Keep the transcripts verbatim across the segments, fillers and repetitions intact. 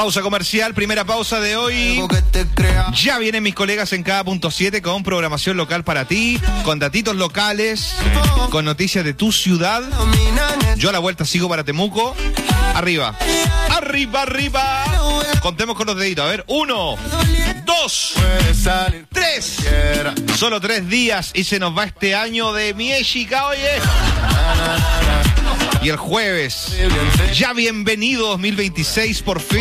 Pausa comercial, primera pausa de hoy. Ya vienen mis colegas en cada punto siete con programación local para ti, con datitos locales, con noticias de tu ciudad. Yo a la vuelta sigo para Temuco. Arriba, arriba, arriba. Contemos con los deditos. A ver, uno, dos, tres. Solo tres días y se nos va este año de Miéxica, oye. Y el jueves, ya bienvenido dos mil veintiséis, por fin.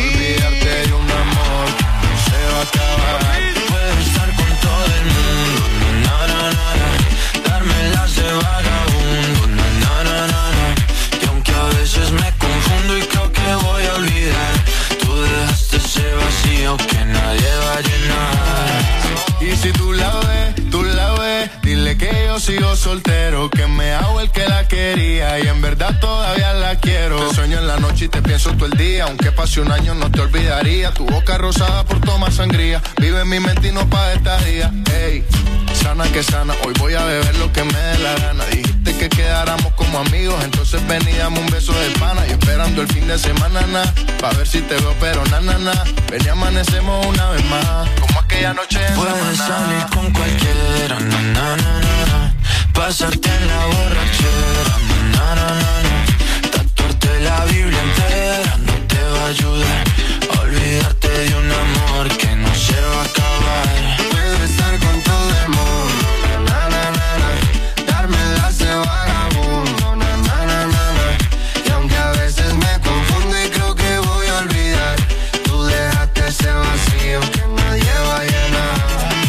Puedes estar con todo el mundo, na, na, na, na. Dármelas de vagabundo, na, na, na, na. Y aunque a veces me confundo y creo que voy a olvidar, tú dejaste ese vacío que nadie va a llenar. Y si tú la ves, tú la ves, dile que yo sigo soltero, que me hago el que la quería y en verdad todavía la quiero. Te sueño en la noche y te pienso todo el día, aunque pase un año no te olvidaría. Tu boca rosada por tomar sangría, vive en mi mente y no pa' esta día. Ey, sana que sana, hoy voy a beber lo que me dé la gana. Dijiste que quedáramos como amigos, entonces ven y dame un beso de pana. Y esperando el fin de semana, na, pa' ver si te veo, pero na, na, na. Ven y amanecemos una vez más, como aquella noche en Puedes salir con cualquiera, na, na, na, na, na. Pasarte en la borrachera, na, na, na, na. Tatuarte la Biblia entera no te va a ayudar. Olvidarte de un amor que no se va a acabar. Puedes estar con todo el mundo, na, na, na, na. Dármelas de vagabundo, na, na, na, na, na. Y aunque a veces me confundo y creo que voy a olvidar, tú dejaste ese vacío que nadie va a llenar.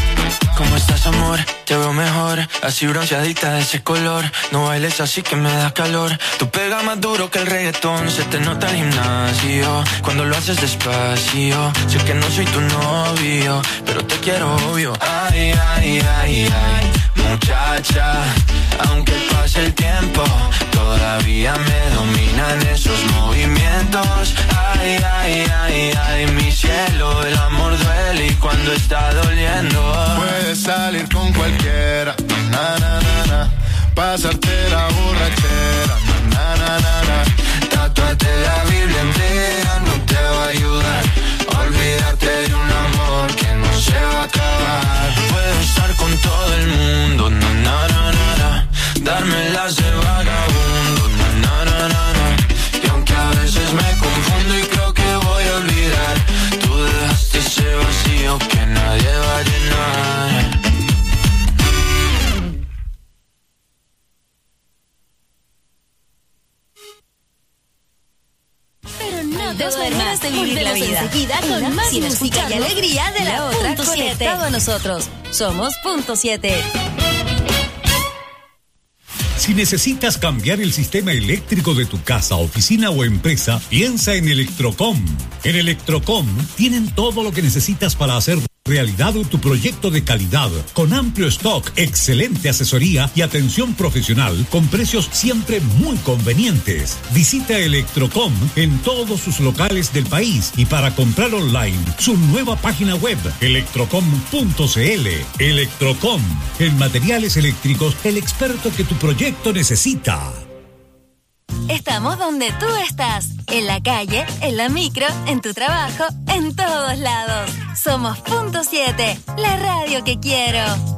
¿Cómo estás, amor? Te veo mejor, así bronceadita de ese color. No bailes así que me da calor. Tu pega más duro que el reggaetón. Se te nota el gimnasio cuando lo haces despacio. Sé que no soy tu novio, pero te quiero obvio. Ay, ay, ay, ay, muchacha. Aunque pase el tiempo, todavía me dominan esos movimientos. Ay, ay, ay, ay, mi cielo. El amor duele y cuando está doliendo. Puedes salir con cualquiera, na, na, na, na. Pasarte la borrachera, na, na, na, na. Tatuarte la Biblia entera no te va a ayudar. Olvidarte de un amor que no se va a acabar. Puedes estar con todo el mundo, na, na, na, na, na. Dármelas de vagabundo, na, na, na, na, na. Y aunque a veces me confundo y creo que voy a olvidar, tú dejaste ese vacío que nadie va a llenar. No te duermas de vivir la vida. Enseguida con más música y alegría de la otra conectado a nosotros. Somos Punto siete. Si necesitas cambiar el sistema eléctrico de tu casa, oficina o empresa, piensa en Electrocom. En Electrocom tienen todo lo que necesitas para hacer realidad tu proyecto de calidad, con amplio stock, excelente asesoría y atención profesional, con precios siempre muy convenientes. Visita Electrocom en todos sus locales del país y para comprar online, su nueva página web, electrocom punto cl. Electrocom, en materiales eléctricos, el experto que tu proyecto necesita. Estamos donde tú estás, en la calle, en la micro, en tu trabajo, en todos lados. Somos Punto siete, la radio que quiero.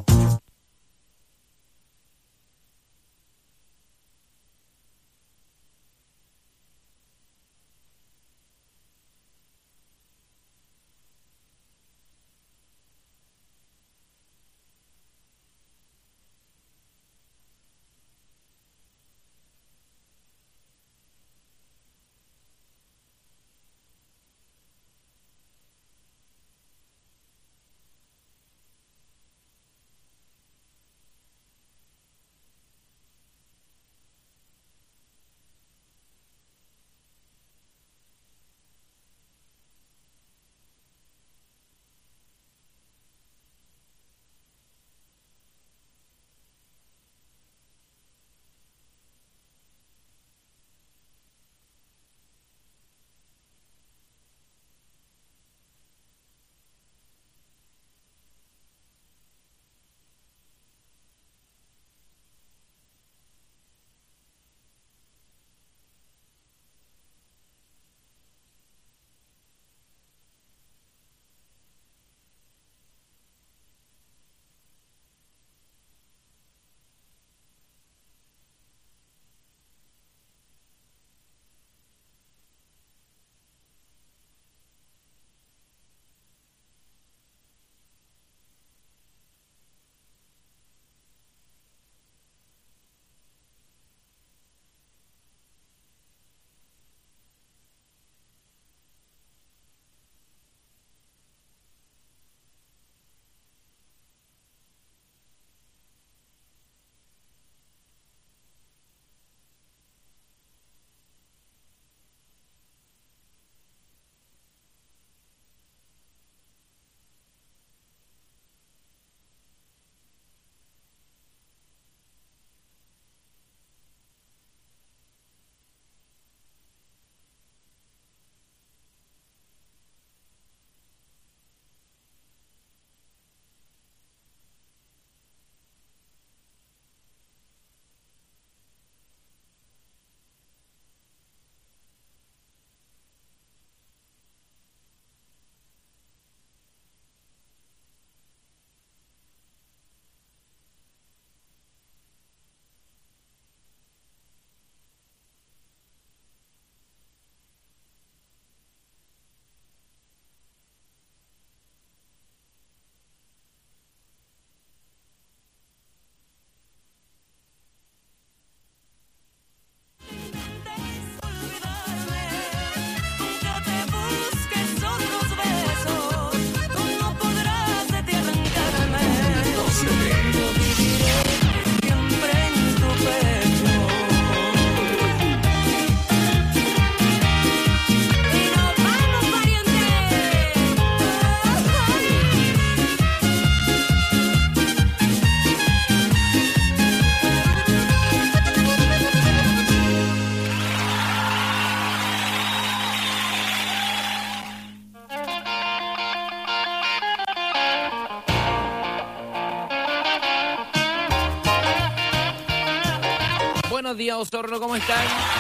Buenos días, Osorno, ¿cómo están?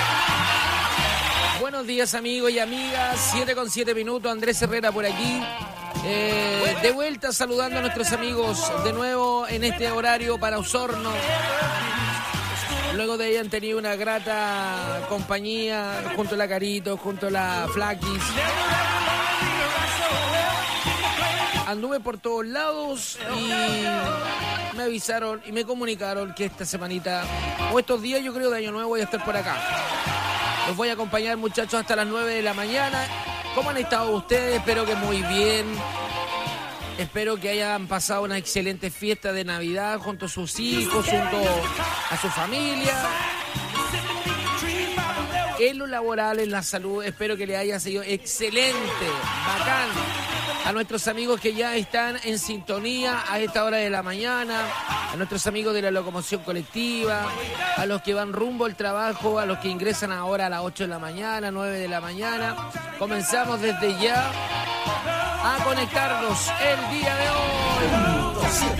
Buenos días, amigos y amigas. siete con siete minutos, Andrés Herrera por aquí. Eh, de vuelta saludando a nuestros amigos de nuevo en este horario para Osorno. Luego de hayan tenido una grata compañía junto a la Carito, junto a la Flaquis. Anduve por todos lados y me avisaron y me comunicaron que esta semanita o estos días, yo creo, de Año Nuevo voy a estar por acá. Los voy a acompañar, muchachos, hasta las nueve de la mañana. ¿Cómo han estado ustedes? Espero que muy bien. Espero que hayan pasado una excelente fiesta de Navidad junto a sus hijos, junto a su familia. En lo laboral, en la salud, espero que le haya sido excelente, bacán. A nuestros amigos que ya están en sintonía a esta hora de la mañana, a nuestros amigos de la locomoción colectiva, a los que van rumbo al trabajo, a los que ingresan ahora a las ocho de la mañana, nueve de la mañana. Comenzamos desde ya a conectarnos el día de hoy.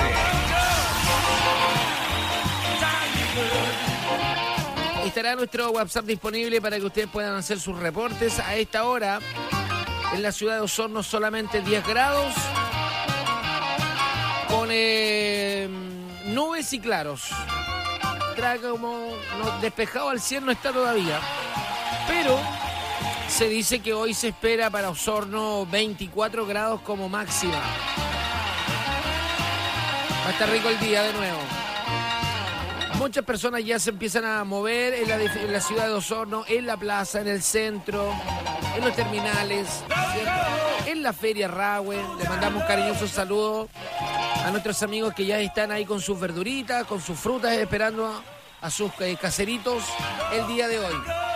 Estará nuestro WhatsApp disponible para que ustedes puedan hacer sus reportes. A esta hora, en la ciudad de Osorno, solamente diez grados, con eh, nubes y claros. Trae como no, despejado al cielo no está todavía, pero se dice que hoy se espera para Osorno veinticuatro grados como máxima. Va a estar rico el día de nuevo. Muchas personas ya se empiezan a mover en la, en la ciudad de Osorno, en la plaza, en el centro, en los terminales, ¿cierto? En la feria Rahue. Le mandamos un cariñoso saludo a nuestros amigos que ya están ahí con sus verduritas, con sus frutas, esperando a, a sus eh, caseritos el día de hoy.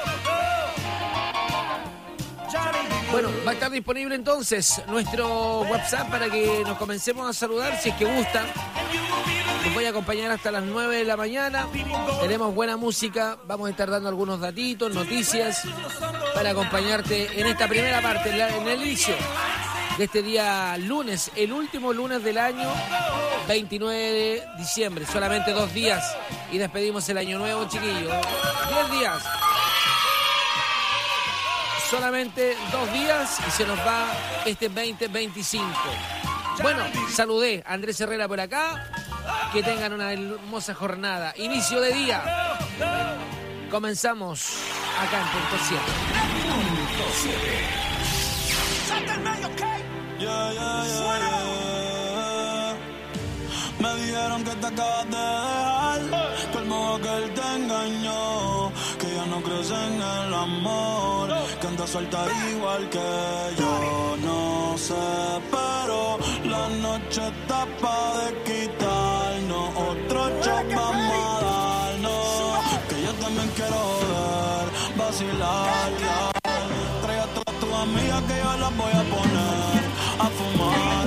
Bueno, va a estar disponible entonces nuestro WhatsApp para que nos comencemos a saludar si es que gustan. Los voy a acompañar hasta las nueve de la mañana. Tenemos buena música. Vamos a estar dando algunos datitos, noticias para acompañarte en esta primera parte, en, la, en el inicio de este día lunes, el último lunes del año, veintinueve de diciembre. Solamente dos días y despedimos el año nuevo, chiquillos. Diez días. Solamente dos días y se nos va este veinte veinticinco. Bueno, saludé a Andrés Herrera por acá. Que tengan una hermosa jornada. Inicio de día. Comenzamos acá en Punto siete. Yeah, yeah, yeah, yeah. Me dijeron que te acabas de dejar, que el modo que él te engañó, que ya no crees en el amor, que anda suelta igual que yo. No sé, pero la noche está pa' de quitarnos, otro shot vamos a darnos, que yo también quiero joder, vacilar, ya. Trae a todas tus amigas que yo las voy a poner a fumar,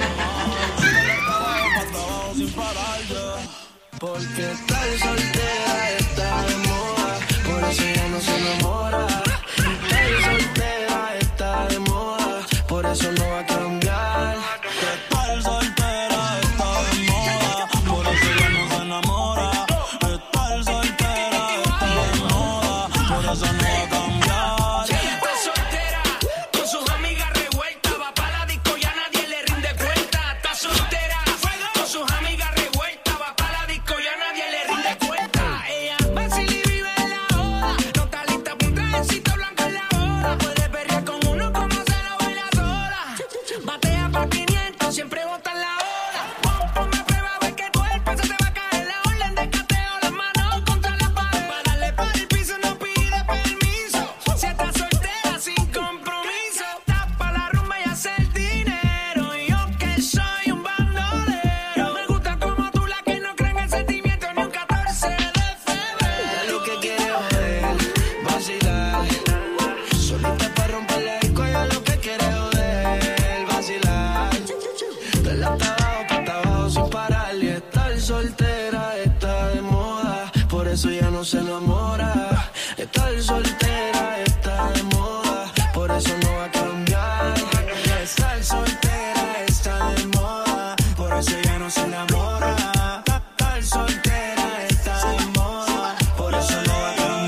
pa' trabajo sin parar, yeah. Porque estar soltera está de moda, por eso ya no se enamora. Estar soltera está de moda, por eso no va a cambiar. Estar soltera está de moda, por eso ya no se enamora. Estar soltera está de moda, por eso no va a cambiar. Está soltera, con sus amigas revueltas, va pa' la disco y a nadie le rinde cuenta. Está soltera, con sus amigas revueltas, va pa' la disco y a nadie le rinde cuenta. Ella vacila y vive en la hora, no está lista pa' un trajecito blanco en la hora. Puede perrear con uno como se lo baila sola. Batea pa' quinientos, siempre bota en la hora. Pon, ponme a prueba, ve que tu cuerpo se te va a caer. La orden de cateo, las manos contra la pared. Para darle para el piso no pide permiso. Si estás soltera sin compromiso, tapa la rumba y hace el dinero. Y yo que soy un bandolero, me gusta como tú, la que no cree en el sentimiento ni un catorce de febrero. Ya lo que quiere joder, vacilar, solita pa' romper la disco, ya lo que quiere joder, vacilar. De la abajo pa' abajo sin parar y estar soltera está de moda, por eso ya no se enamora. Estar soltera está de moda, por eso no va a cambiar. Estar soltera está de moda, por eso ya no se enamora. Estar soltera está de moda, por eso no va a cambiar.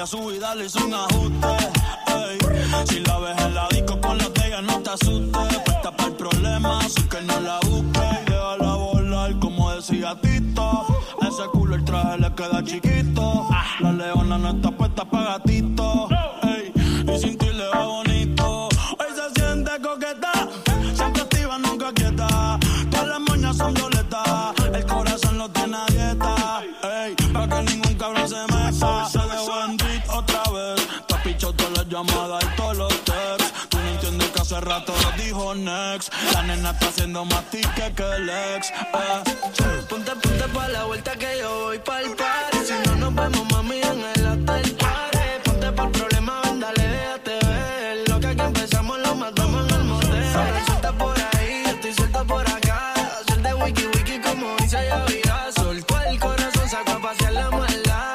a su vida le hizo un ajuste. Ey. Si la ves en la disco con la de ella, no te asustes. Puesta para el problema, así que no la busques. Y déjala volar, como decía Tito. A ese culo el traje le queda chiquito. La leona no está puesta para gatito. Ey. Y sin ti le va bonito. Hoy se siente coqueta, siempre activa, nunca quieta. Todas las moñas son violetas, el corazón lo tiene a dieta. Ey, para que ningún cabrón se meta. Se dejó en beat otra vez. Te has pichado todas las llamadas y todos los texts. Tú no entiendes que hace rato lo dijo next. La nena está haciendo más tique que el ex. Eh. Ponte, ponte pa' la vuelta que yo voy pa'l party. Si no nos vemos, mami, en el hotel party. Ponte pa'l problema, ven, dale, déjate ver. Lo que aquí empezamos lo matamos en el motel. Suelta por ahí, yo estoy suelta por acá. Hacer de wiki wiki como dice Yavira. Soltó el corazón, sacó a pasear la maldad.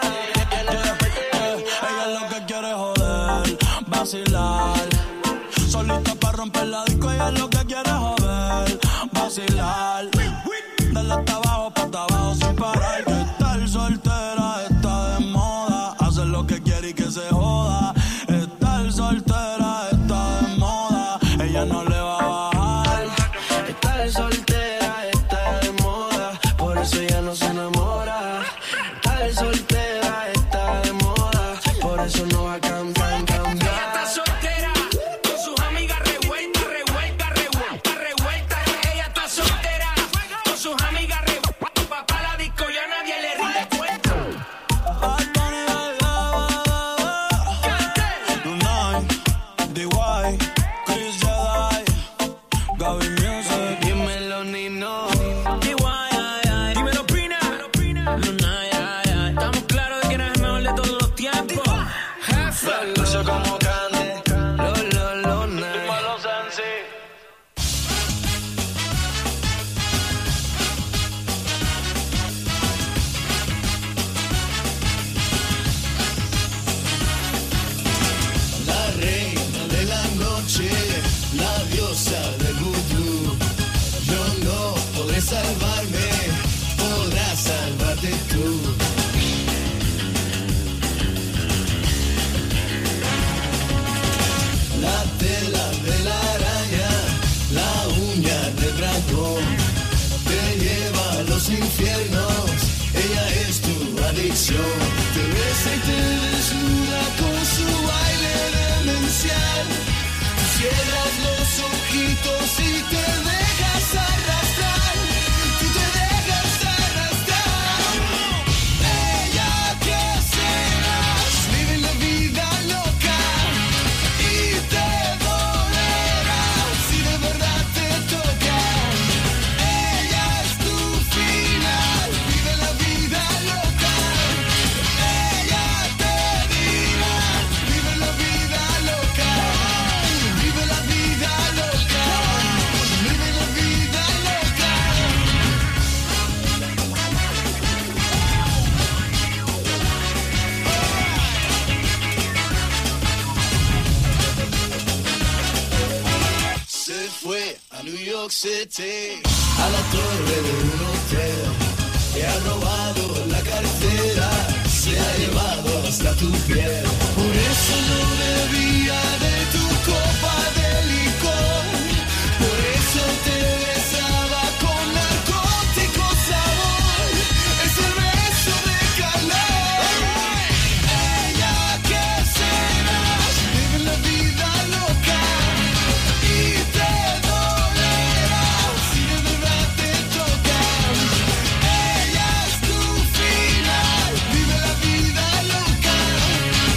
Ella lo que quiere es joder, vacilar. Solita pa' romper la disco, ella lo que quiere es joder, vacilar. Dale hasta abajo, pa' hasta abajo sin parar. Que estar soltera está de moda. Hacer lo que quiere y que se joda. Estar soltera está de moda. Ella no le va a bajar. Estar soltera está de moda, por eso ella no se enamora. Estar soltera está de moda, por eso no va a cambiar, cambiar. Ella está soltera, con sus amigas revuelta, revuelta, revuelta, revuelta. Ella está soltera, con sus amigas revuelta. Papá la disco ya nadie le rinde cuenta. Lunay, D Y, Chris Jedi, Gaby Music. Dímelo, Nino. D Y, dímelo, Pina. Luna, ay, ay. Estamos claros de que eres el mejor de todos los tiempos. Jefe. Dulce como Candy, lo, lo, lo, night. La reina de la noche, la diosa del vudú. Yo no podré salvarme, podrás salvarte tú. La tela de la araña, la uña del dragón, te lleva a los infiernos, ella es tu adicción. Te besa y te desnuda con su baile demencial. Cierras los ojitos y te dejas arrastrar. Tú te dejas arrastrar. Ella que serás, vive la vida loca y te dolerá si de verdad te toca. Ella es tu final, vive la vida loca. Ella te dirá, vive la vida loca. Vive la vida loca, vive la vida loca. Se fue a New York City, a la torre de un hotel. Te ha robado la cartera, se ha llevado hasta tu piel. Por eso no bebía de tu copa de licor. Por eso te besaba con narcótico sabor. Es el beso de calor. Ella que serás, vive la vida loca y te dolerá si de verdad te toca. Ella es tu final, vive la vida loca.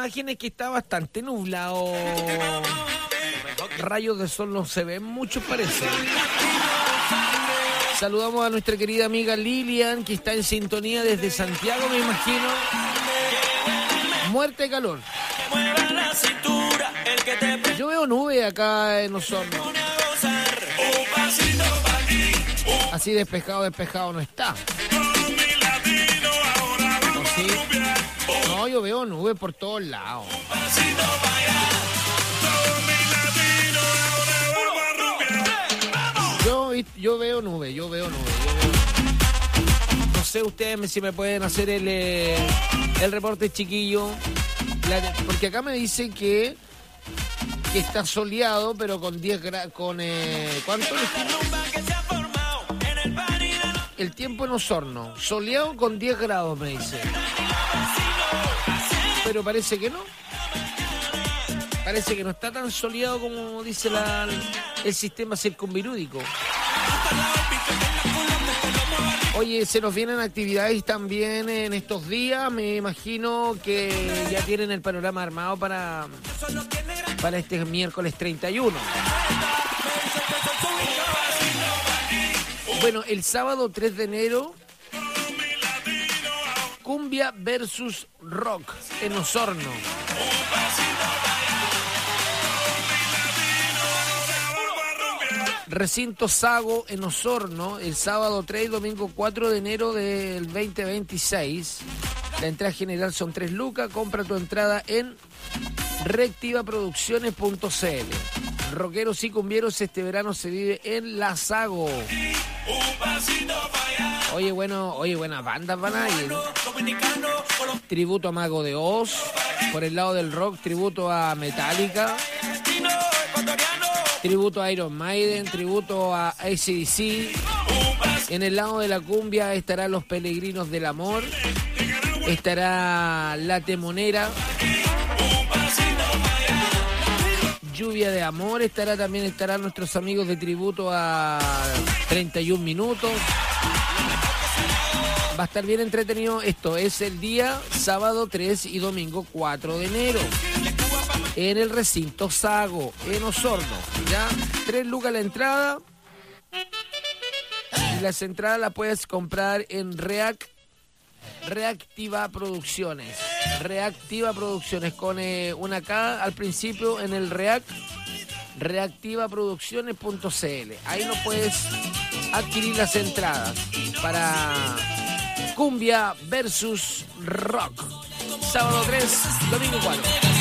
imagen es que está bastante nublado. Rayos de sol no se ven mucho, parece. Saludamos a nuestra querida amiga Lilian, que está en sintonía desde Santiago, me imagino. Muerte de calor. Yo veo nube acá en Osorno. Así despejado, despejado no está. ¿No, sí? No, yo veo nube por todos lados. Yo, yo veo nube, yo veo nube. Yo veo... No sé ustedes si me pueden hacer el, eh, el reporte chiquillo. La, porque acá me dicen que, que está soleado, pero con diez grados. Con, eh, ¿Cuánto? El tiempo en Osorno. Soleado con diez grados, me dice. Pero parece que no. Parece que no está tan soleado como dice la, el sistema circunvirúdico. Oye, se nos vienen actividades también en estos días. Me imagino que ya tienen el panorama armado para, para este miércoles treinta y uno. Bueno, el sábado tres de enero, cumbia versus rock en Osorno. Recinto Sago en Osorno, el sábado tres y domingo cuatro de enero del veinte veintiséis. La entrada general son tres lucas. Compra tu entrada en reactiva producciones punto c l. Rockeros y cumbieros, este verano se vive en La Sago. Oye, bueno, oye, buenas bandas van a ir. Tributo a Mago de Oz. Por el lado del rock, tributo a Metallica. Tributo a Iron Maiden, tributo a A C D C. En el lado de la cumbia estarán Los Peregrinos del Amor. Estará La Temonera. Lluvia de Amor. Estará también estarán nuestros amigos de tributo a treinta y un minutos. Va a estar bien entretenido. Esto es el día sábado tres y domingo cuatro de enero. En el recinto Sago, en Osorno. Ya, tres lucas la entrada. Y las entradas las puedes comprar en Reac, Reactiva Producciones. Reactiva Producciones, con eh, una K al principio en el Reac, reactiva producciones punto c l. Ahí no puedes adquirir las entradas para cumbia versus rock. Sábado tres, domingo cuatro.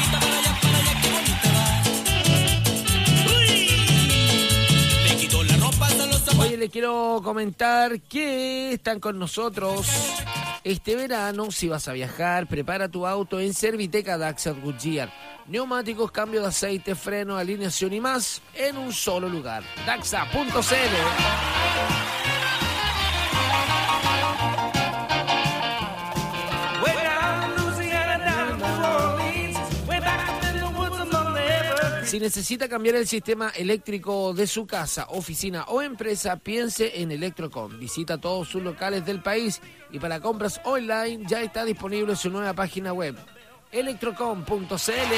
Oye, les quiero comentar que están con nosotros este verano. Si vas a viajar, prepara tu auto en Serviteca Daxa Goodyear. Neumáticos, cambio de aceite, freno, alineación y más en un solo lugar. Daxa punto c l. Si necesita cambiar el sistema eléctrico de su casa, oficina o empresa, piense en Electrocom. Visita todos sus locales del país y para compras online ya está disponible su nueva página web, electrocom punto c l.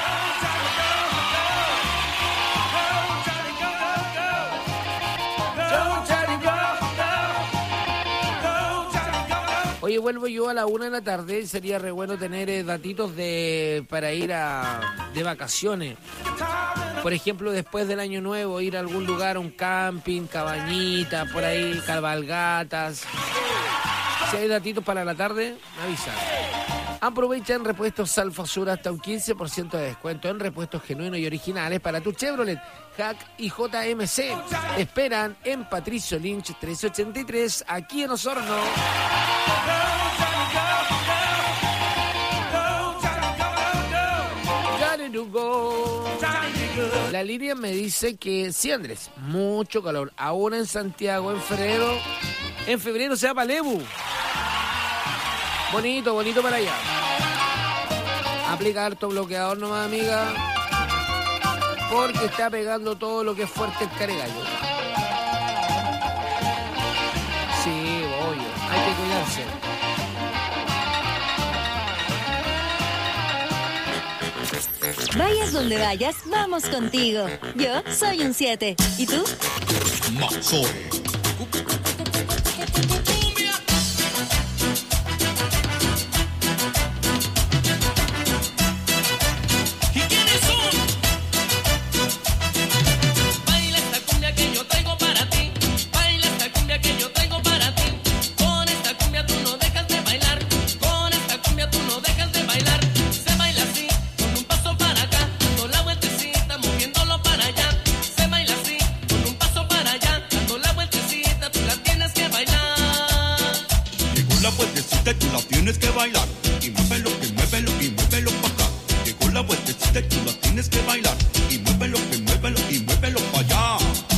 Oye, vuelvo yo a la una de la tarde. Sería re bueno tener eh, datitos de para ir a de vacaciones. Por ejemplo, después del año nuevo, ir a algún lugar, un camping, cabañita, por ahí, cabalgatas. Si hay datitos para la tarde, me avisan. Aprovecha en Repuestos Alfasur hasta un quince por ciento de descuento en repuestos genuinos y originales para tu Chevrolet, Hack y J M C. Esperan en Patricio Lynch trescientos ochenta y tres, aquí en Osorno. La línea me dice que sí, Andrés, mucho calor. Aún en Santiago, en febrero, en febrero se va para Lebu. Bonito, bonito para allá. Aplica harto bloqueador nomás, amiga, porque está pegando todo lo que es fuerte el caregallo. Sí, obvio, hay que cuidarse. Vayas donde vayas, vamos contigo. Yo soy un siete. ¿Y tú? Maxore. Tú la tienes que bailar y muévelo, que muévelo y muévelo para acá. Llegó la vueltecita y tú la tienes que bailar y muévelo, que muévelo y muévelo para allá.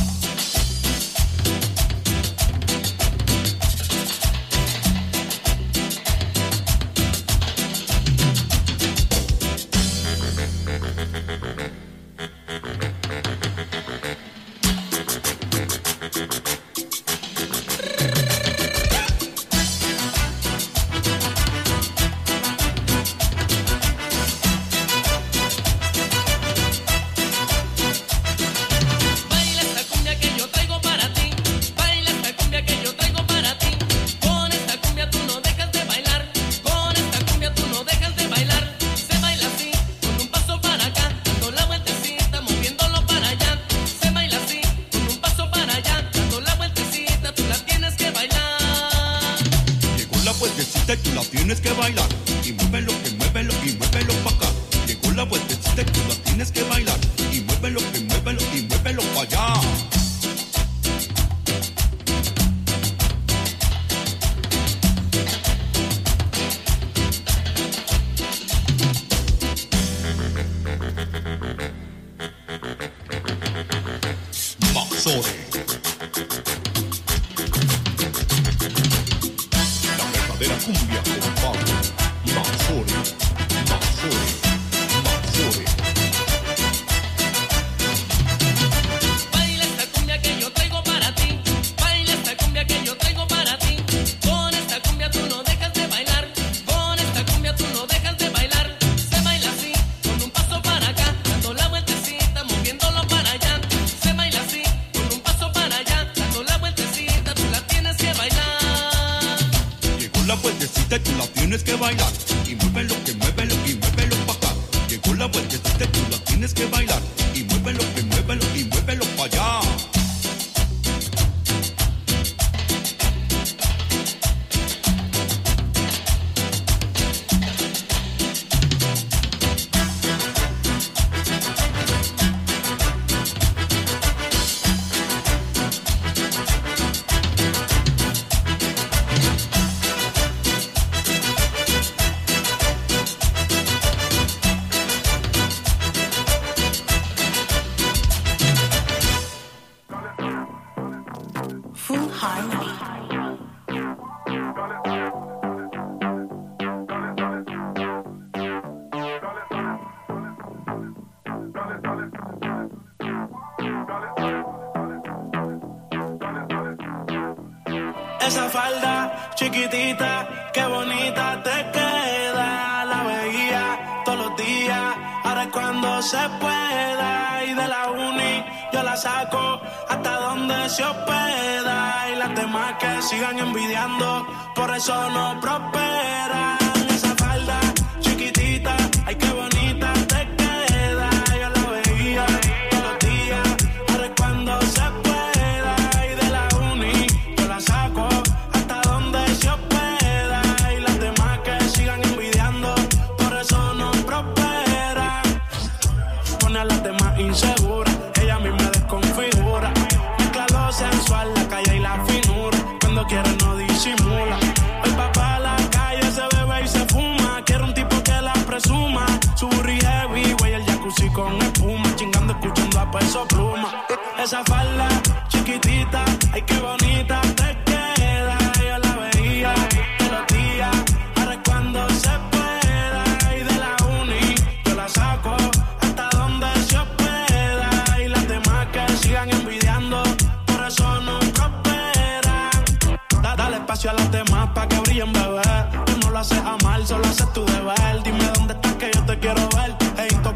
Tú la tienes que bailar y muévelo, que muévelo y muévelo para acá. Llegó la vueltecita y tú la tienes que bailar y muévelo, que muévelo y muévelo para allá. Maxore. Cumbia con Pablo Maxore, Maxore, Maxore. Baila esta cumbia que yo traigo para ti. Baila esta cumbia que yo traigo para ti. Con esta cumbia tú no dejas de bailar. Con esta cumbia tú no dejas de bailar. Se baila así, con un paso para acá, dando la vueltecita, moviéndolo para allá. Se baila así, con un paso para allá, dando la vueltecita, tú la tienes que bailar. La vueltecita tú la tienes que bailar y muévelo, que muévelo y muévelo para acá. Llegó la vueltecita tú la tienes que bailar y muévelo, que muévelo y muévelo para allá. Esa falda chiquitita, qué bonita te queda. La veía todos los días, ahora es cuando se pueda. Y de la uni yo la saco hasta donde se hospeda. Y las demás que sigan envidiando, por eso no prosperan. Esa falda chiquitita, ay qué bonita te queda. Yo la veía todos los días, ahora es cuando se pueda. Y de la uni yo la saco hasta donde se hospeda. Y las demás que sigan envidiando, por eso no prosperan. Pone a las demás inseguras, ella a mí me desconfigura. Mezcla lo sensual, la calle y la finura. Cuando quiere no disimula. El papá a la calle se bebe y se fuma. Quiero un tipo que la presuma. Su burri heavy, güey, el jacuzzi con espuma. Chingando, escuchando a Peso Pluma. Esa falda chiquitita, ay qué bonita te queda. Yo la veía todos los días, ahora es cuando se pueda. Y de la uni yo la saco hasta donde se hospeda. Y las demás que sigan envidiando, por eso no prosperan. Da, dale espacio a las demás pa' que brillen, bebé. Tú no lo haces a mal, solo haces tu deber. Dime dónde estás que yo te quiero ver. Es intocable si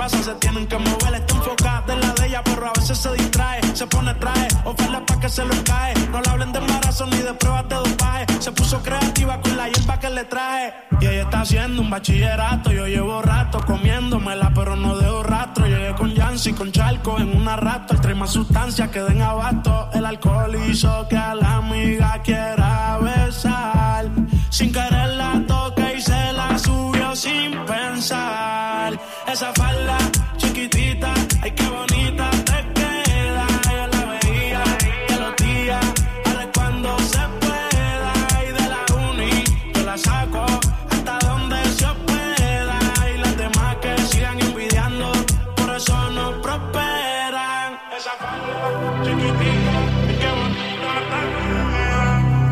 pasa, se tienen que mover. Está enfocada en la de ella, pero a veces se distrae. Se pone traje, oferta pa' que se lo cae. No le hablen de embarazo ni de pruebas de dopaje. Se puso creativa con la hierba que le traje. Y ella está haciendo un bachillerato. Yo llevo rato comiéndomela, pero no dejo rastro. Llegué con Yancy, con Charco en una rato. El trae más sustancias que den abasto. El alcohol hizo que a la amiga quiera besar. Sin querer la toca y se la subió sin pensar. Esa falda chiquitita, ay qué bonita te queda. Yo la veía de los días, ahora es cuando se pueda. Y de la uni yo la saco hasta donde se pueda. Y las demás que sigan envidiando, por eso no prosperan. Esa falda chiquitita, ay qué bonita te queda.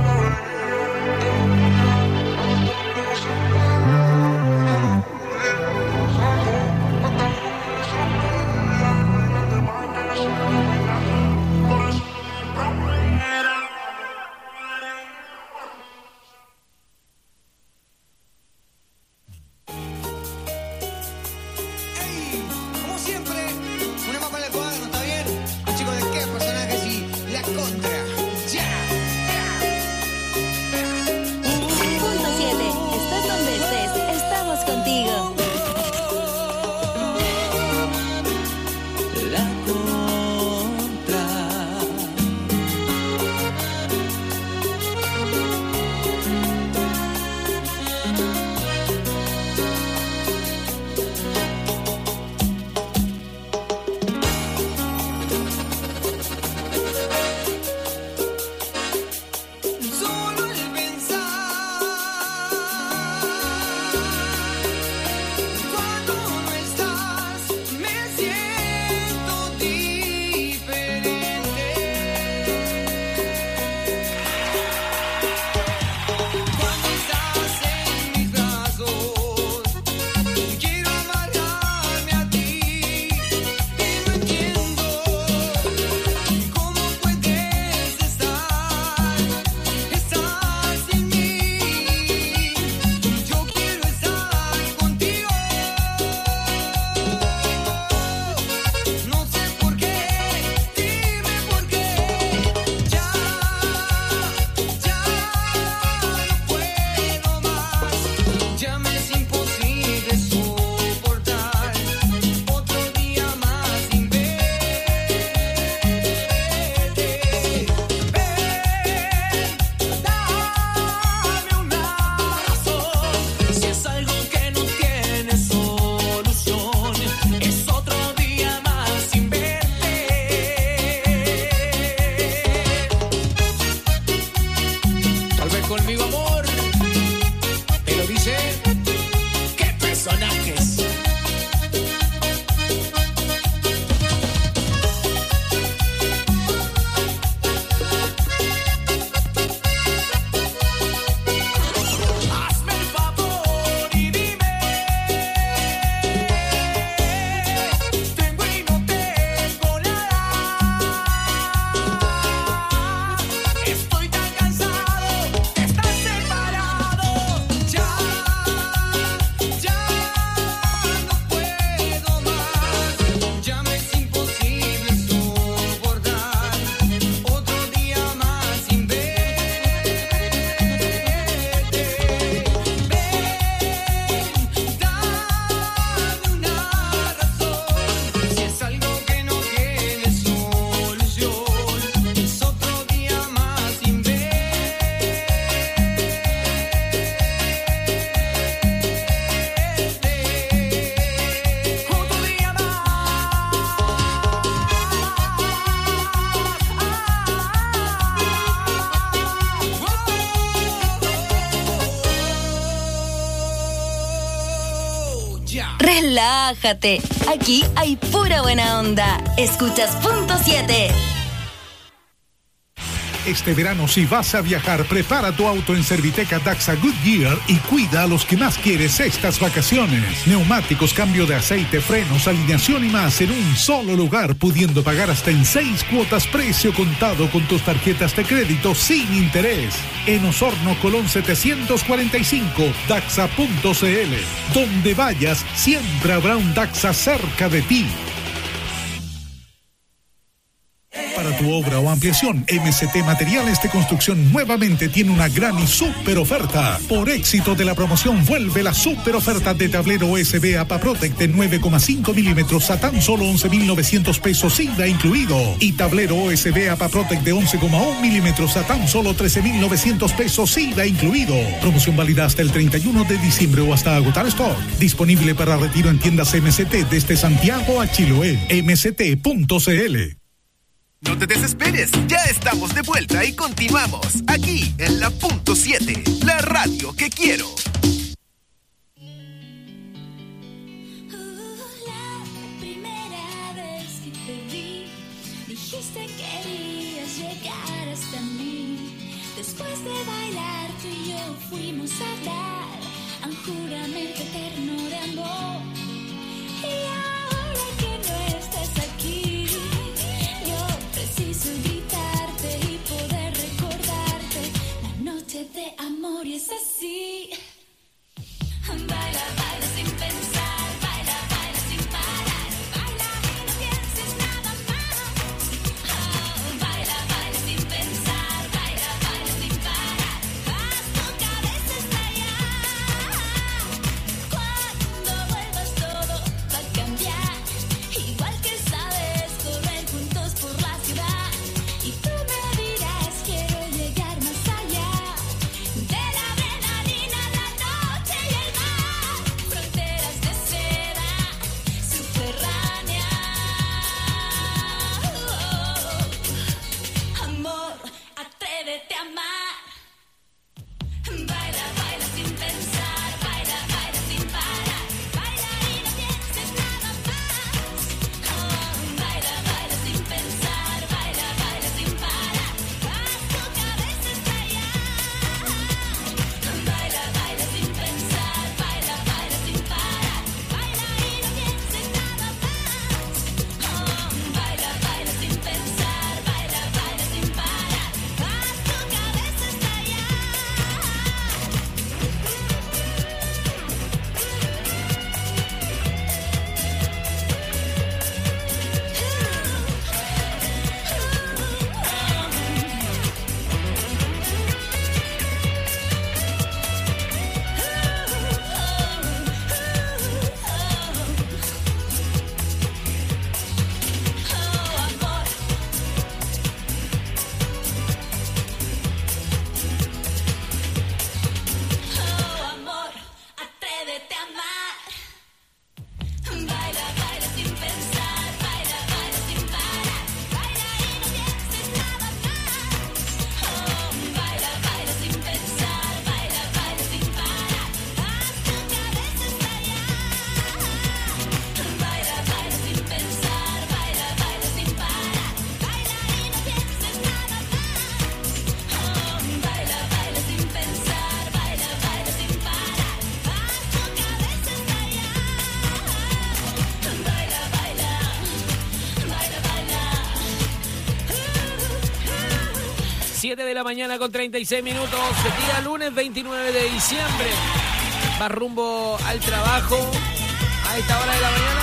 Como siempre, una mapa en el cuaderno, ¿está bien? Chicos, ¿de qué personajes y la contra? ¡Ya! Punto siete. Estés donde estés. Estamos contigo. La contra. Solo el pensar cuando no estás me siento diferente. Cuando estás en mis brazos quiero amarrarme a ti y no entiendo cómo puedes estar. Estás en mí, yo quiero estar contigo. No sé por qué, dime por qué. Ya, ya no puedo más. Ya me es imposible soportar otro día más sin verte. Ven, dame una razón. Si es algo que no tiene solución, es otro día más sin verte. Tal vez conmigo, amor, te lo dice. ¿Qué personajes? Hazme el favor y dime. Tengo y no tengo nada. Estoy tan cansado de estar separado. Ya, ya no puedo más. Ya me es imposible soportar otro día más sin verte. Ven, dame una razón. Si es algo que no tiene solución, es otro día más sin verte. Otro día más. Ya. Relájate. Aquí hay pura buena onda. Escuchas Punto siete. Este verano, si vas a viajar, prepara tu auto en Serviteca Daxa Goodyear y cuida a los que más quieres estas vacaciones. Neumáticos, cambio de aceite, frenos, alineación y más en un solo lugar, pudiendo pagar hasta en seis cuotas precio contado con tus tarjetas de crédito sin interés. En Osorno, Colón setecientos cuarenta y cinco, daxa punto c l. Donde vayas, siempre habrá un Daxa cerca de ti. Para tu obra o ampliación, M C T Materiales de Construcción nuevamente tiene una gran y súper oferta. Por éxito de la promoción, vuelve la súper oferta de tablero U S B APAPROTEC de nueve coma cinco milímetros a tan solo once mil novecientos pesos I V A incluido. Y tablero U S B APAPROTEC de once coma uno milímetros a tan solo trece mil novecientos pesos I V A incluido. Promoción válida hasta el treinta y uno de diciembre o hasta agotar stock. Disponible para retiro en tiendas M C T desde Santiago a Chiloé. M C T punto c l. No te desesperes, ya estamos de vuelta y continuamos aquí en la punto siete, la radio que quiero. La primera vez que te vi, dijiste que querías llegar hasta mí. Después de bailar tú y yo fuimos a dar a un juramento eterno de amor. Y ahora que no estás aquí, preciso gritarte y poder recordarte la noche de amor y es así. Baila, baila sin pensar, baila, baila sin parar, baila y no pienses nada más. Oh, baila, baila sin pensar, baila, baila sin parar, haz tu cabeza estallar. Cuando vuelvas todo va a cambiar, igual que sabes correr juntos por la ciudad. Y tú me dirás, quiero llegar más allá de la adrenalina, la noche y el mar. Fronteras de seda subterráneas. Oh, amor, atrévete a amar. Baila, baila sin pensar, baila, baila sin parar, baila y no pienses nada más. Oh, baila, baila sin pensar, baila, baila sin parar, haz tu cabeza estallar. Baila, baila sin pensar, baila, baila sin parar, baila y no pienses nada más. Oh, baila, baila sin pensar, baila, baila sin parar, haz tu cabeza estallar. Oh, amor, atrévete a amar. Baila, baila sin pensar, baila, baila sin parar, baila y no pienses nada más. Oh, baila, baila sin pensar, baila, baila sin parar, haz tu cabeza estallar. Baila, baila sin pensar, baila, baila sin parar, baila y no pienses nada más. Oh, baila, baila sin pensar, baila, baila sin parar, haz tu cabeza estallar. Baila, baila, baila, baila. siete de la mañana con treinta y seis minutos, día lunes veintinueve de diciembre. Va rumbo al trabajo a esta hora de la mañana.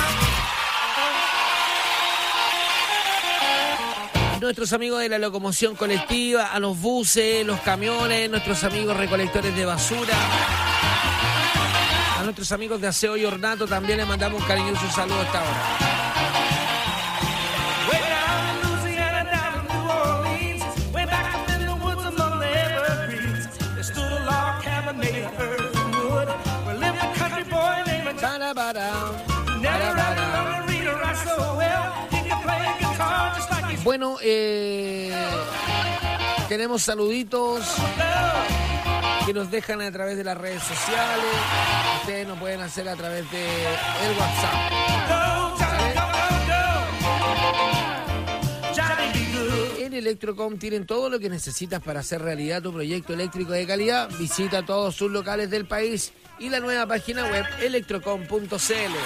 Nuestros amigos de la locomoción colectiva, a los buses, los camiones, nuestros amigos recolectores de basura, a nuestros amigos de aseo y ornato también les mandamos un cariñoso saludo a esta hora. Way down in Louisiana, down in New Orleans, way back up in the woods among the evergreens, there stood a log cabin made of earth and wood, where lived a country boy named Para, para, Never para, had para. a read or write so well, he could play guitar just like he Bueno, eh, tenemos saluditos que nos dejan a través de las redes sociales. Ustedes nos pueden hacer a través de el WhatsApp. ¿Sale? En Electrocom tienen todo lo que necesitas para hacer realidad tu proyecto eléctrico de calidad. Visita todos sus locales del país y la nueva página web electrocom punto c l.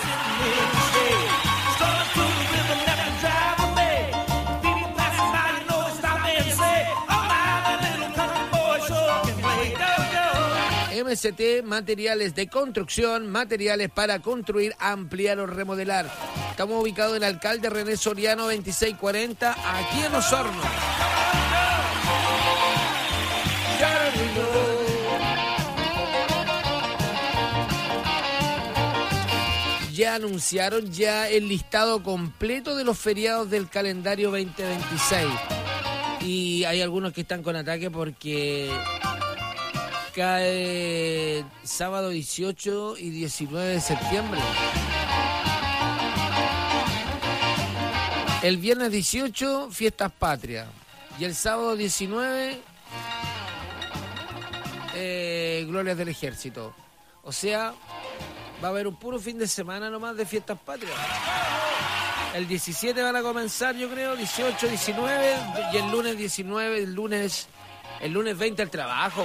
M S T, materiales de construcción, materiales para construir, ampliar o remodelar. Estamos ubicados en Alcalde René Soriano veintiséis cuarenta, aquí en Osorno. Ya anunciaron ya el listado completo de los feriados del calendario veinte veintiséis. Y hay algunos que están con ataque porque cae sábado dieciocho y diecinueve de septiembre. El viernes dieciocho, fiestas patrias. Y el sábado diecinueve, eh, glorias del ejército. O sea, va a haber un puro fin de semana nomás de fiestas patrias. El diecisiete van a comenzar, yo creo, dieciocho, diecinueve, y el lunes diecinueve, el lunes, el lunes veinte al trabajo.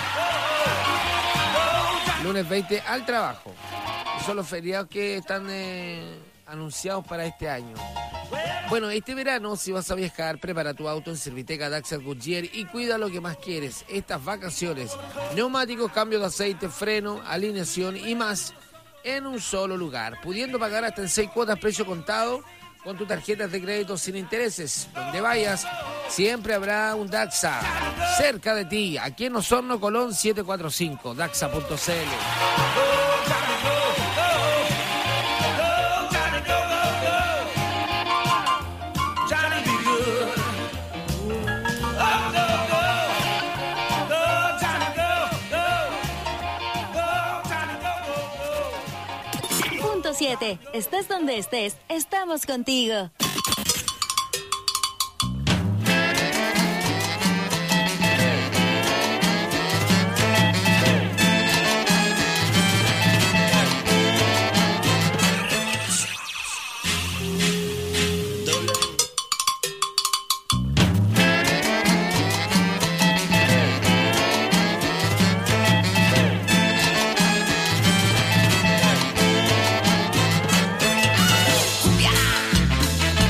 Lunes veinte al trabajo. Esos son los feriados que están eh, anunciados para este año. Bueno, este verano, si vas a viajar, prepara tu auto en Serviteca Daxel Goodyear y cuida lo que más quieres. Estas vacaciones, neumáticos, cambio de aceite, freno, alineación y más en un solo lugar, pudiendo pagar hasta en seis cuotas precio contado con tus tarjetas de crédito sin intereses. Donde vayas, siempre habrá un Daxa cerca de ti, aquí en Osorno, Colón setecientos cuarenta y cinco, daxa punto c l. siete. Estés donde estés, estamos contigo. Cumbia.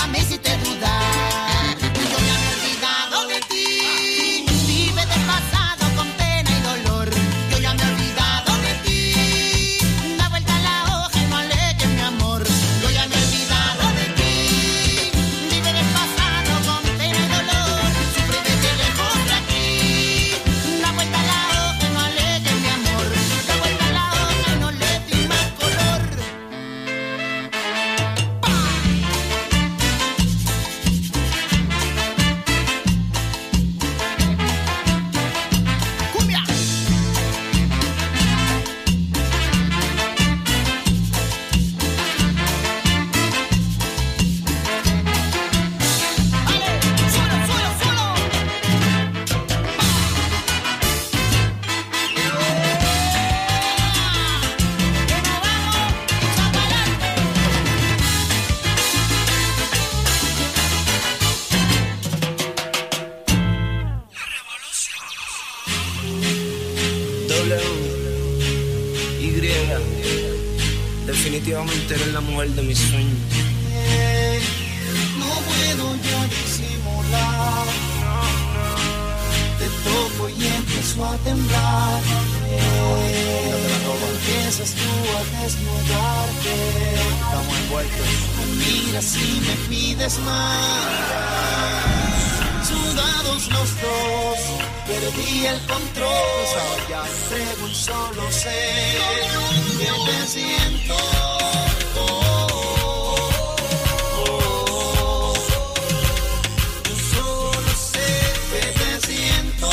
me hiciste dudar. Yo ya me he olvidado de ti. Vive del pasado con pena y dolor. Yo ya me he olvidado de ti. Da vuelta la hoja y no alegues mi amor. Yo ya me he olvidado de ti. Vive del pasado con pena y dolor. Sufre desde lejos de aquí. Da vuelta la hoja y no alegues mi amor. Da vuelta la hoja y no le di más color. ¡Cumbia! W Y definitivamente eres la mujer de mis sueños. No puedo ya disimular. Te toco y empiezo a temblar. Empiezas tú a desnudarte. Estamos envueltos. Me miras y me pides más. Sudados los dos, perdí el control. Entrego un solo sé que te siento. Yo solo sé que te siento.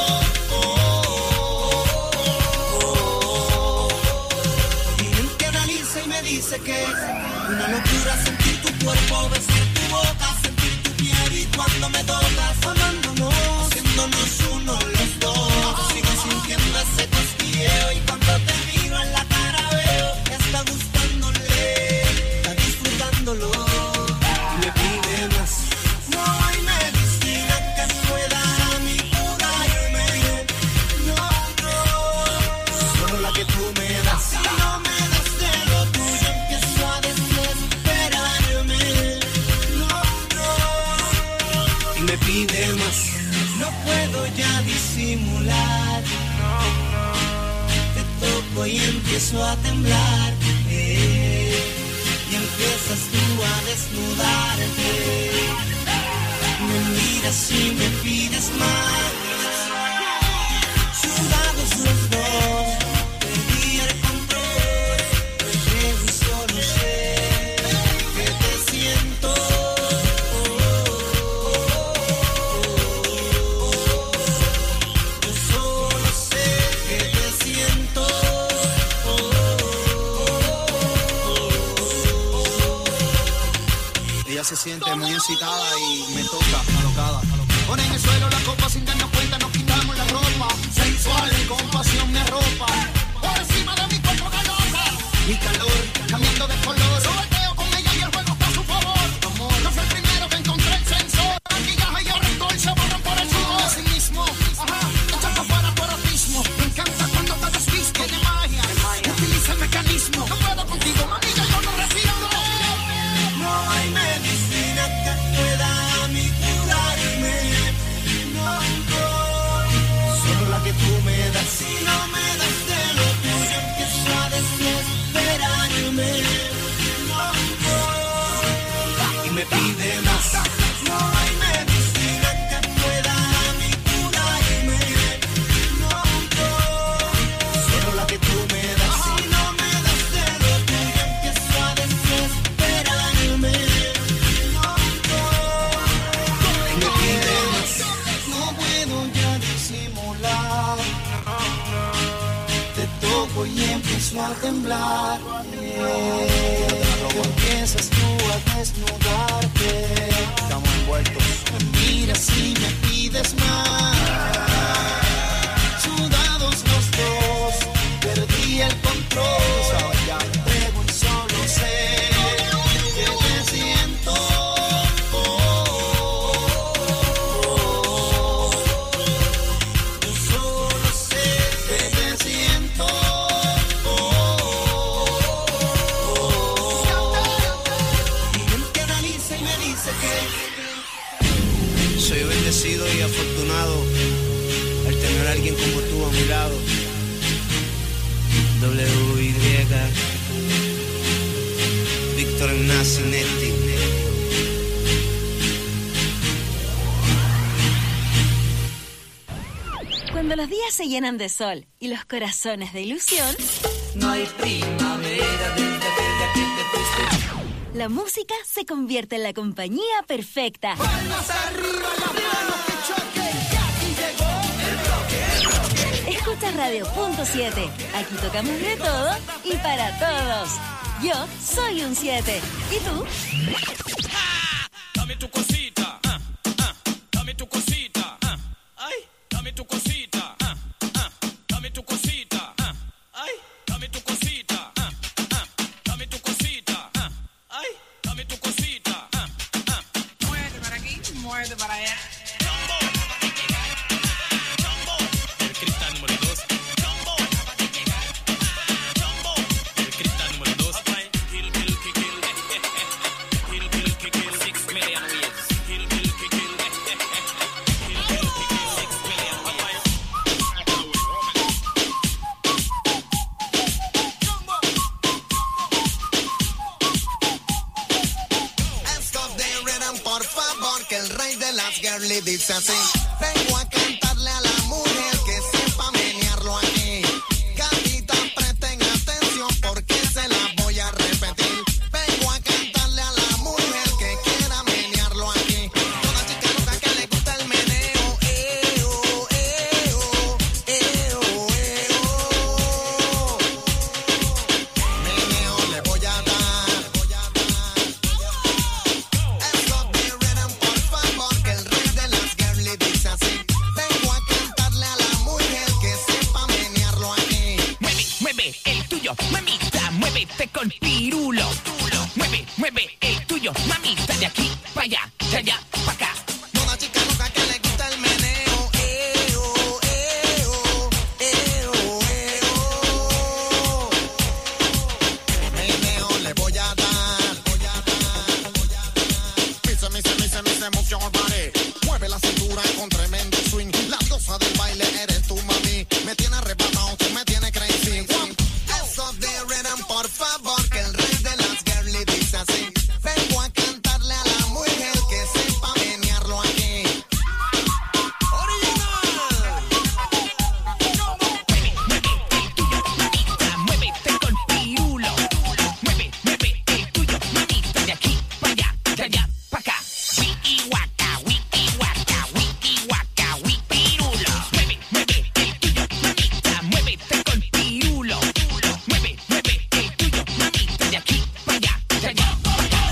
Y él que analiza y me dice que una locura sentir tu cuerpo, besar tu boca, sentir tu piel y cuando me tocas, amándonos, haciéndonos uno los dos. Sigo sintiendo ese cosquilleo y cuando te miro en la cara veo que está gustándole, está disfrutándolo y me pide más. No hay medicina que pueda a mí curarme. No, no, solo la que tú me das. Si no me das de lo tuyo empiezo a desesperarme. No, no, y me pide más. No puedo ya disimular. Te toco y empiezo a temblar. eh, Y empiezas tú a desnudarte. Me miras y me pides más. Sudados los dos, perdí el control. Entre un solo sé que te siento. Yo solo sé que te siento. Ella se siente muy excitada y me toca alocada. Pon en el suelo la copa sin darnos cuenta, nos quitamos la ropa. Sensual y con pasión me arropa. Por encima de mi cuerpo galopa. Mi calor cambiando de color. Sobeteo con ella y el juego está a su favor. Amor, no fue el primero que encontré el sensor. Maquillaje y alcohol se borran por el sudor. Así mismo, ajá, echando afuera por abismo. Me encanta cuando te desviste de magia. Utiliza el mecanismo. No puedo contigo, manilla, yo no respiro. No hay medicina que pueda a mí curarme. No, no, solo la que tú me das. Si no me das de lo tuyo empiezo a desesperarme. No, no, y me pide más. No hay medicina que pueda a mí curarme. No, no, solo la que tú me das. Si no me das de lo tuyo empiezo a desesperarme. No, no, y me pide más. No puedo ya disimular. Te toco y empiezo a temblar. Y empiezas tú a desnudarte. Estamos envueltos. Me miras y me pides más. Sudados los dos, perdí el control. Entrego un solo sé que te siento. Yo solo sé que te siento. Y él que analiza y me me dice que soy bendecido y afortunado al tener a alguien como tú a mi lado. W Y Víctor Ignacio Netti. Cuando los días se llenan de sol y los corazones de ilusión, No hay primavera desde aquella que te fuiste. la música se convierte en la compañía perfecta. Palmas arriba, las manos que choquen, que aquí llegó el roque, el roque. Escucha Radio Punto siete. Aquí tocamos de todo y para todos. Yo soy un siete. ¿Y tú? Dame tu cosita, ah, ah, dame tu cosita, ah, ay, dame tu cosita, ah, ah, dame tu cosita, ah, ay, dame tu cosita, ah, ah, dame tu cosita, ah, ay, dame tu cosita, ah, ah. Muévete para aquí, muévete para allá. El cristal número dos. El cristal número dos. Kill, kill, kill, kill. Kill, kill, kill, kill. Six million ways. Kill, kill, kill, kill. Kill, kill, kill, kill. Six million ways. Stop the rhythm, por favor, que el rey de las girly dice así. Vengo a cantarle a la mujer que sepa menearlo aquí. Gatita, presten atención porque se la voy a repetir. Vengo a cantarle a la mujer que quiera menearlo aquí. Toda chica loca que le gusta el meneo. Eh, oh, eh, oh, eh, oh, eh, oh. Meneo le voy a dar. Stop the rhythm, por favor, que el rey de las girly dice así. Vengo a cantarle a la mujer que sepa menearlo aquí. Mueve, mueve el tuyo, mamita, muévete con pirulo. Mueve, mueve el tuyo, mamita, de aquí para allá, de allá para acá. Toda chica loca que le gusta el meneo. Eh, oh, eh, oh, eh, oh, eh, oh. Meneo le voy a dar. Pisa, misa, misa, misa, move your body. Mueve la cintura con tremendo swing. La diosa del baile eres tú, mami. Me tiene arrebatado, tú me tienes crazy. Stop the rhythm, por favor, que el rey de las girly dice así. Vengo a cantarle a la mujer que sepa menearlo aquí. Muévete con pirulo. Mueve, mueve el tuyo, mamita, de aquí para allá, de allá para acá. Wiki waka, wiki waka, wiki waka, wiki pirulo. Mueve, mueve el tuyo, mamita, muévete con pirulo. Mueve, mueve el tuyo, mamita, de aquí para allá, de allá para acá.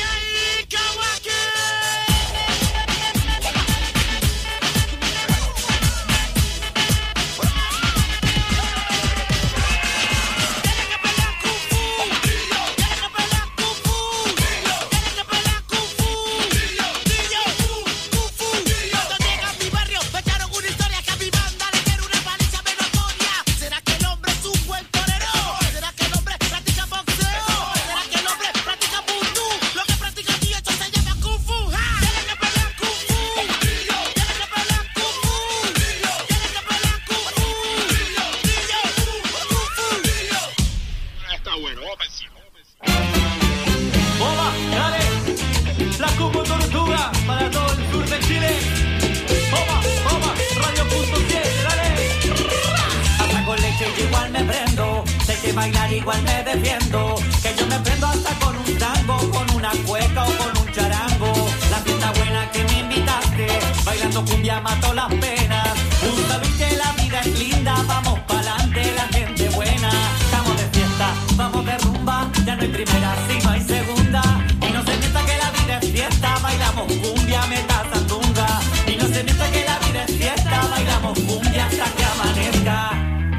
¿Será que el hombre es un buen torero? ¿Será que el hombre practica boxeo? ¿Será que el hombre practica vudú? Lo que practica mi hecho se llama Kung Fu. ¡Ja! Tiene que pelear Kung Fu. Tiene que pelear Kung Fu. Tiene que pelear Kung Fu. Está bueno, vamos encima. Toma, dale. La Cupo Tortuga para todo el sur de Chile. Toma, toma, Radio Punto siete, dale. Hasta con leche yo igual me prendo. Sé que bailar igual me defiendo. Que yo me prendo hasta con un tango, con una cueca o con un charango. La fiesta buena que me invitaste, bailando cumbia mató las penas. Un saludo que la vida es linda, vamos pa'lante la gente buena. Estamos de fiesta, vamos de rumba, ya no hay primera, sino hay segunda. Y no se mienta que la vida es fiesta, bailamos cumbia, meta sandunga. Y no se mienta que la vida es fiesta, bailamos cumbia hasta que amanezca.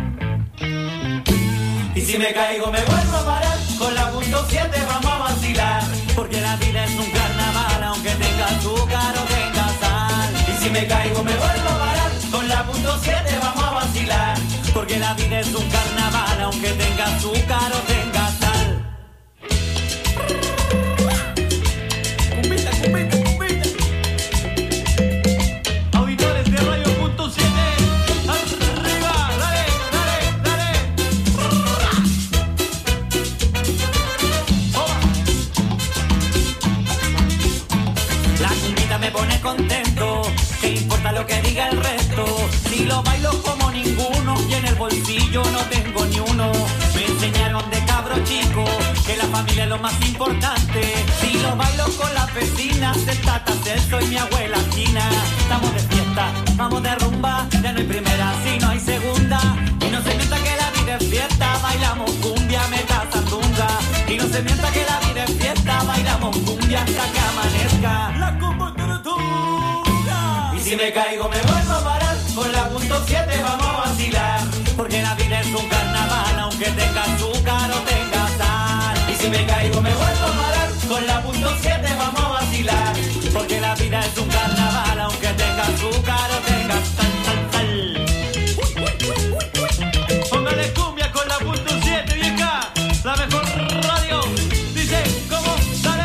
Y si me caigo me vuelvo a parar, con la punto siete vamos a vacilar. Porque la vida es un carnaval, aunque tenga azúcar o tenga sal. Y si me caigo me vuelvo a parar, con la punto siete vamos a vacilar. Porque la vida es un carnaval, aunque tenga azúcar o tenga sal. Cumbita, La cumbita me pone contento, ¿qué importa lo que diga el resto? Si lo bailo como ninguno y en el bolsillo no tengo ni uno. Me enseñaron de cabro chico que la familia es lo más importante. Si lo bailo con las vecinas, el tata Celso y mi abuela China. Estamos de fiesta, vamos de rumba, ya no hay primera, si no hay segunda. Y no se mienta que la vida es fiesta, bailamos cumbia, meta sandunga. Y no se mienta que la vida es fiesta, bailamos cumbia hasta que amanezca. La cumba turutunga. Y si me caigo me vuelvo a parar, con la punto siete vamos a vacilar. Porque la vida es un carnaval, aunque tenga azúcar o tenga sal. Y si me caigo me vuelvo a parar, con la punto siete vamos a vacilar. Porque la vida es un carnaval, aunque tenga azúcar o tenga sal, sal, sal. Póngale cumbia con la punto siete, vieja, la mejor radio. Dice, ¿cómo sale?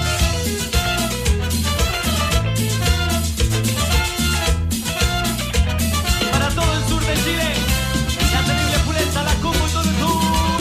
Para todo el sur de Chile, la terrible pulenta, la cumbu y todo el sur.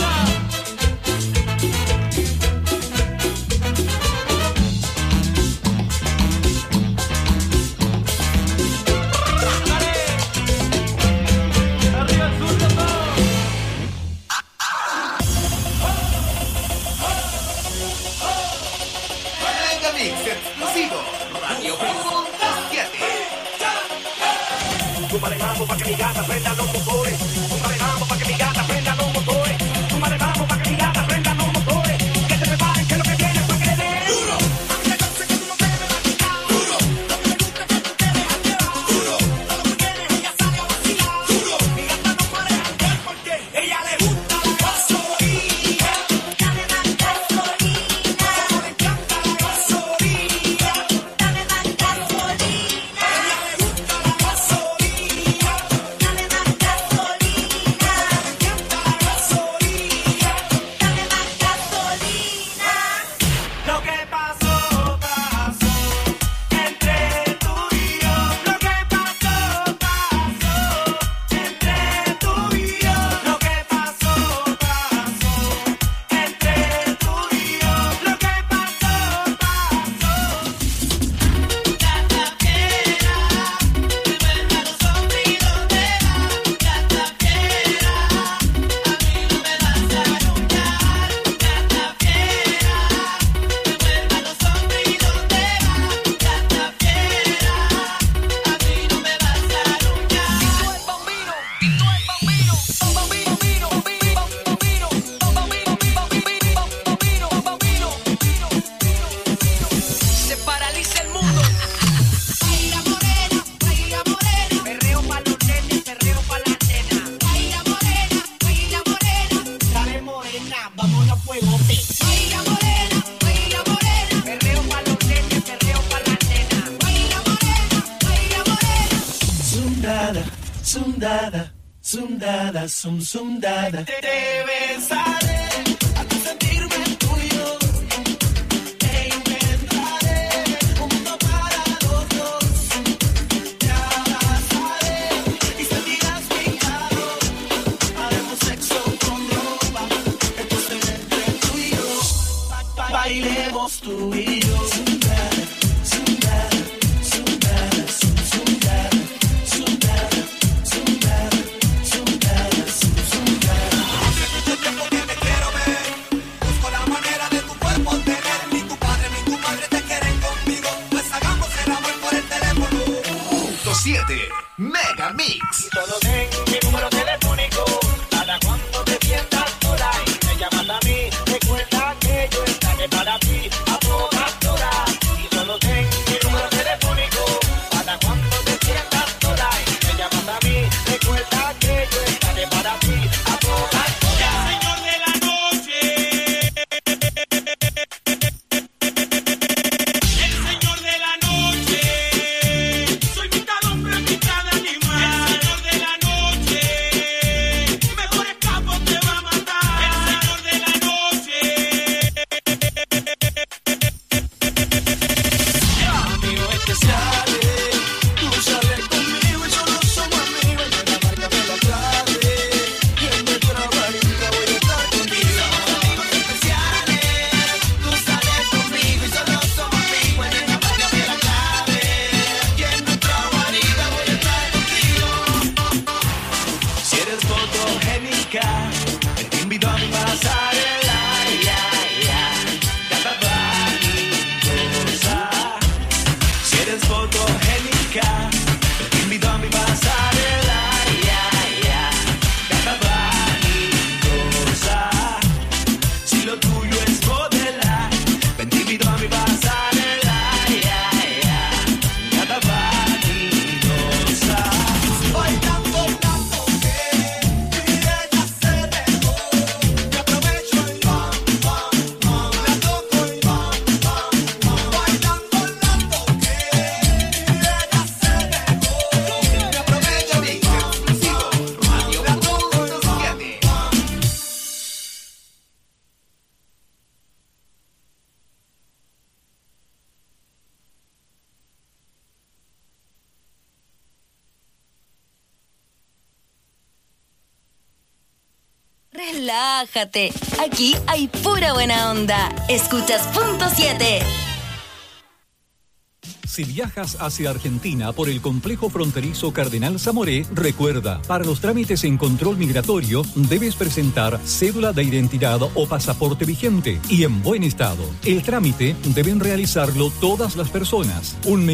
Súmale mambo pa' que mi gata prenda los motores. Súmale mambo pa' que mi gata prenda los motores. Súmale mambo pa' que mi gata prenda los motores. Que se preparen que lo que viene es pa' que le den duro. A mí me gusta que tú no te me vacilar. Duro. Lo que me gusta es que tú te dejas llevar. Duro. Todo lo que quieres ella sale a vacilar. Duro. Mi gata no para de janguear porque ella le gusta la gasolina. Dame más gasolina. Como le encanta la gasolina. Dame más gasolina. Ella le gusta la gasolina. Dame más gasolina. Me encanta la gasolina. Dame más gasolina. Lo que pasó, pasó entre tú y yo. Lo que pasó, pasó entre tú y yo. Lo que pasó, pasó entre tú y yo. Lo que pasó, pasó. Gata fiera, devuelve a los sobrinos de la gata fiera. A mí no me vas a nuncar. Gata fiera, devuelve a los sobrinos de la gata fiera. A mí no me vas a nuncar. Tito el bambino, Tito el bambino, bambino, bambino, bambino, bambino, bambino, bambino, bambino. Se paraliza el mundo. Baila morena, baila morena. Perreo pa' los nenes, perreo pa' la nena. Baila morena, baila morena. Dale morena, vámonos a fuegote. Baila morena, baila morena. Perreo pa' los nenes, perreo pa' la nena. Baila morena, baila morena. Sundada, sundada, sundada, sum sundada. Te besaré a tu sentirme tuyo. Te inventaré un mundo para los dos. Te abrazaré y sentirás mi calor. Haremos sexo con ropa. Esto será entre tú y yo. Ba- Bailemos tú y yo. Sundada, sundada, sundada, sum sundada, sundada, sundada, sundada, sum sundada. Hace mucho tiempo que te quiero ver. Busco la manera de tu cuerpo tener. Ni tu padre ni tu madre te quieren conmigo. Pues hagamos el amor por el teléfono. Punto siete Mega Mix. Solo ten mi número telefónico. Para cuando te sientas sola y me llamas a mí, recuerda que yo estaré para ti a todas horas. Y solo ten mi número telefónico. Para cuando te sientas sola y me llamas a mí, recuerda que yo estaré para ti a todas horas. Señor de la noche, el señor de la noche, soy mitad hombre, mitad animal. El señor de la noche, mejor escapo te va a matar. El señor de la noche. Amigos especiales, tú sales conmigo y solo somos amigos. En la marca me la clave y en nuestra varita voy a estar contigo. Amigos especiales, tú sales conmigo y solo somos amigos. En la marca me la clave fotogénica. Te invito a mi pasarela, ya, ya. Gata vanidosa. Si lo tuyo es modelar, ven, te invito a mi pasarela, ya, ya. Gata vanidosa. Bailando tanto que ella se dejó. Me aprovecho y bam, bam, bam. La toco y bam, bam, bam. Bailando tanto que ella se dejó. Me aprovecho y bam, bam, bam. La toco y bam, bam. Relájate, aquí hay pura buena onda. Escuchas Punto siete. Si viajas hacia Argentina por el complejo fronterizo Cardenal Zamoré, recuerda, para los trámites en control migratorio debes presentar cédula de identidad o pasaporte vigente y en buen estado. El trámite deben realizarlo todas las personas. Un